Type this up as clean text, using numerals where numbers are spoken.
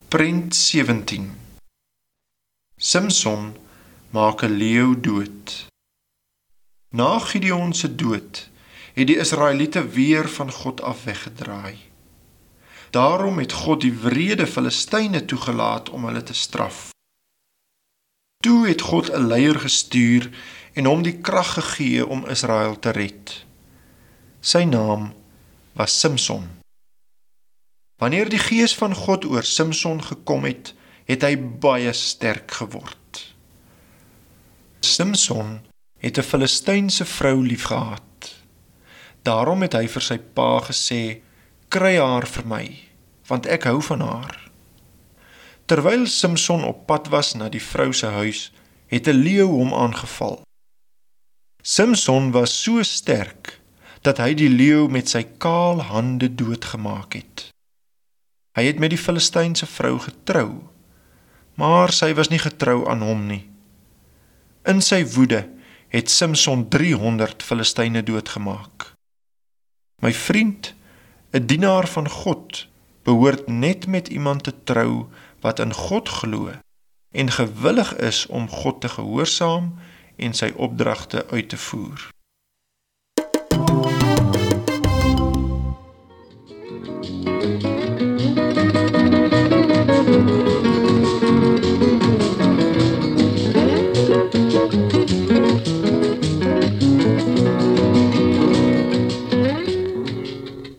Prent 17. Simson maak 'n leeu dood. Na Gideon se dood het die Israeliete weer van God af weggedraai. Daarom het God die wrede Filistyne toegelaat om hulle te straf. Toe het God 'n leier gestuur en hom die krag gegee om Israel te red. Sy naam was Simson. Wanneer die gees van God oor Simson gekom het, het hy baie sterk geword. Simson het 'n Filistynse vrou liefgehad. Daarom het hy vir sy pa gesê, kry haar vir my, want ek hou van haar. Terwyl Simson op pad was na die vrou se huis, het 'n leeu hom aangeval. Simson was so sterk, dat hy die leeu met sy kaal hande doodgemaak het. Hy het met die Filistynse vrou getrou, maar sy was nie getrou aan hom nie. In sy woede het Simson 300 Filistyne doodgemaak. My vriend, 'n dienaar van God, behoort net met iemand te trou wat in God glo en gewillig is om God te gehoorsaam en sy opdragte uit te voer.